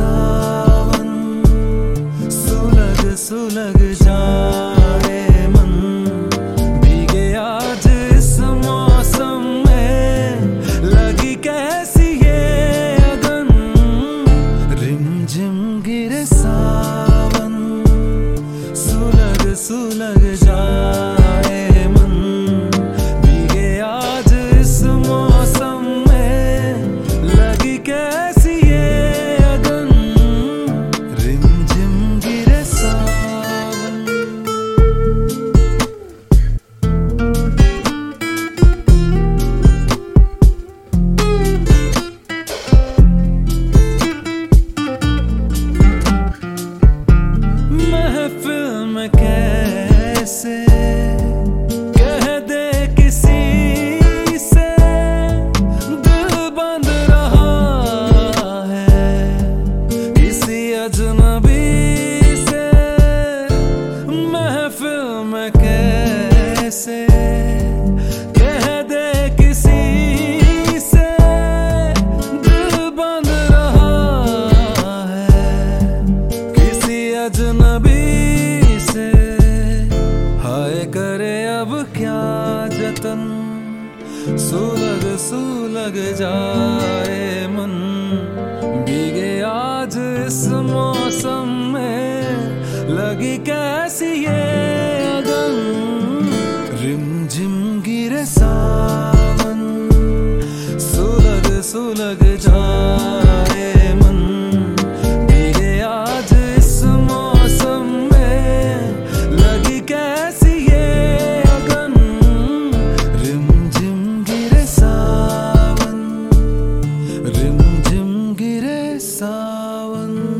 सावन, सुलग सुलग जाए मन, भीगे आज इस मौसम में, लगी कैसी ये अगन, रिमझिम गिरे सावन, सुलग सुलग जाए मन, भीगे आज इस मौसम में, लगी कैसी ये अगन, रिमझिम गिरे सावन। महफिल में कैसे कह दे किसी से, दिल बंद रहा है किसी अजनबी से, महफिल में कैसे कह दे किसी से, दिल बंद रहा है किसी अजनबी से, हाय करे अब क्या जतन, सुलग सुलग जाए मन, भीगे आज इस मौसम में, लगी कैसी ये अगन, रिमझिम गिरे सावन, सुलग सुलग जाए मन, भीगे आज इस मौसम में, लगी कैसी ये अगन, रिमझिम गिरे सावन, रिमझिम गिरे सावन।